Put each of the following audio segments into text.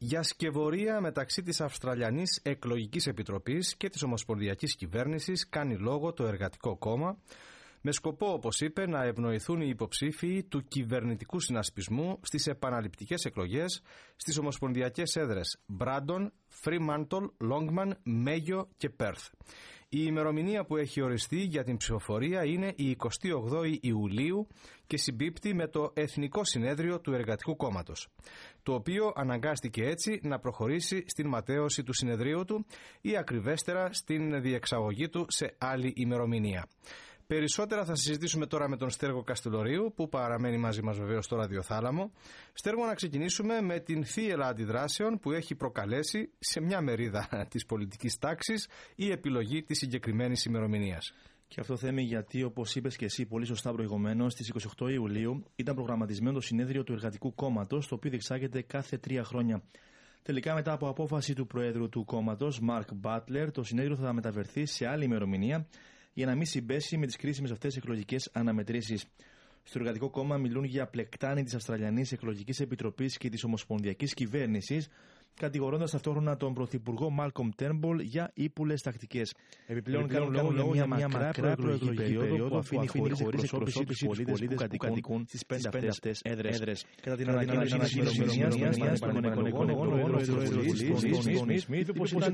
Για σκευωρία μεταξύ της Αυστραλιανής Εκλογικής Επιτροπής και της Ομοσπονδιακής Κυβέρνησης κάνει λόγο το Εργατικό Κόμμα, με σκοπό, όπως είπε, να ευνοηθούν οι υποψήφοι του κυβερνητικού συνασπισμού στις επαναληπτικές εκλογές στις ομοσπονδιακές έδρες Μπράντον, Φρίμαντολ, Λόγκμαν, Μέγιο και Πέρθ. Η ημερομηνία που έχει οριστεί για την ψηφοφορία είναι η 28η Ιουλίου και συμπίπτει με το Εθνικό Συνέδριο του Εργατικού Κόμματος, το οποίο αναγκάστηκε έτσι να προχωρήσει στην ματαίωση του συνεδρίου του ή ακριβέστερα στην διεξαγωγή του σε άλλη ημερομηνία. Περισσότερα θα συζητήσουμε τώρα με τον Στέργο Καστελορίου, που παραμένει μαζί μας βεβαίως στο ραδιοθάλαμο. Στέργο, να ξεκινήσουμε με την θύελλα αντιδράσεων που έχει προκαλέσει σε μια μερίδα της πολιτικής τάξης η επιλογή της συγκεκριμένης ημερομηνίας. Και αυτό Θέμη, γιατί όπως είπες και εσύ πολύ σωστά προηγουμένως, στις 28 Ιουλίου ήταν προγραμματισμένο το συνέδριο του Εργατικού Κόμματος, το οποίο διεξάγεται κάθε 3 χρόνια. Τελικά, μετά από απόφαση του Προέδρου του κόμματος, Μαρκ Μπάτλερ, το συνέδριο θα μεταφερθεί σε άλλη ημερομηνία για να μην συμπέσει με τις κρίσιμες αυτές εκλογικές αναμετρήσεις. Στο Εργατικό Κόμμα μιλούν για πλεκτάνη της Αυστραλιανής Εκλογικής Επιτροπής και της Ομοσπονδιακής Κυβέρνησης, κατηγορώντας ταυτόχρονα τον Πρωθυπουργό Μάλκομ Τέρνμπολ για ύπουλες τακτικές. Επιπλέον κάνουν λόγο για μια μακρά προεκλογική περίοδο που αφήνει χωρίς εκπροσώπηση τους πολίτες που κατοικούν στις 5 αυτές έδρες. Κατά την ανακοίνωση της ημερομηνίας των επανεκλογών, ο πρόεδρος της Βουλής, είπε πως ήταν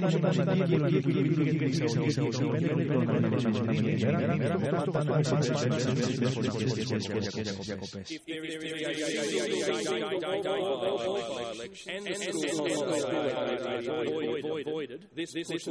avoided this next